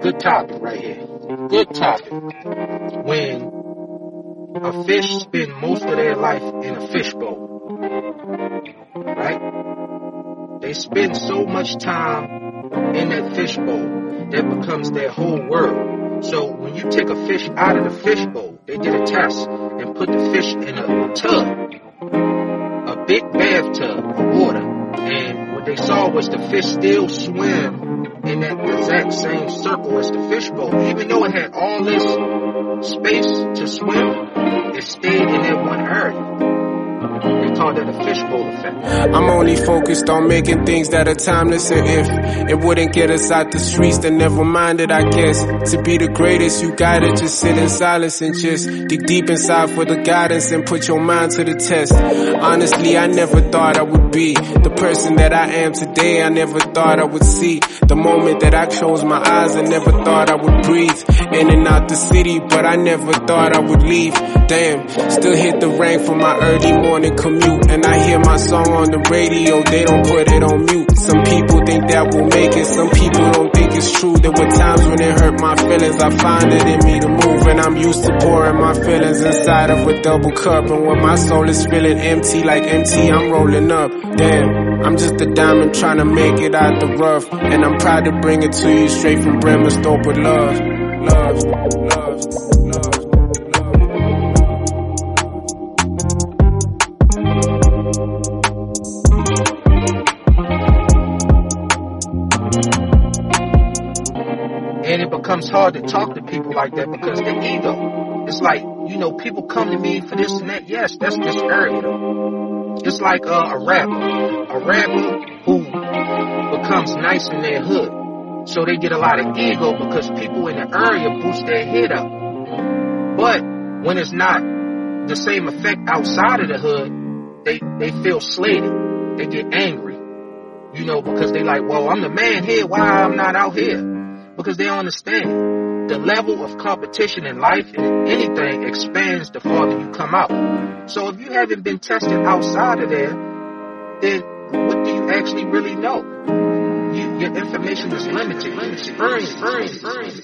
good topic right here. Good topic. When a fish spend most of their life in a fishbowl, right? They spend so much time in that fishbowl that becomes their whole world. So when you take a fish out of the fishbowl, they did a test and put the fish in a tub, a big bathtub of water, and what they saw was the fish still swim in that exact same circle as the fishbowl. Even though it had all this space to swim, it stayed in that one area. They call that a fishbowl effect. I'm only focused on making things that are timeless, and if it wouldn't get us out the streets, then never mind it, I guess. To be the greatest, you gotta just sit in silence and just dig deep inside for the guidance and put your mind to the test. Honestly, I never thought I would be the person that I am today. I never thought I would see the moment that I closed my eyes. I never thought I would breathe in and out the city, but I never thought I would leave. Damn, still hit the rank for my early morning commute, and I hear my song on the radio, they don't put it on mute. Some people think that will make it, some people don't think it's true. There were times when it hurt my feelings, I find it in me to move, and I'm used to pouring my feelings inside of a double cup, and when my soul is feeling empty, like empty, I'm rolling up. Damn, I'm just a diamond trying to make it out the rough, and I'm proud to bring it to you straight from Bremerthorpe with love. Love, love, love. And it becomes hard to talk to people like that because the ego. It's like, people come to me for this and that. Yes, that's this area. It's like a rapper who becomes nice in their hood. So they get a lot of ego because people in the area boost their head up. But when it's not the same effect outside of the hood, they feel slated. They get angry. Because they like, well, I'm the man here, why I'm not out here? Because they don't understand. The level of competition in life and anything expands the farther you come out. So if you haven't been tested outside of there, then what do you actually really know? Your information is limited.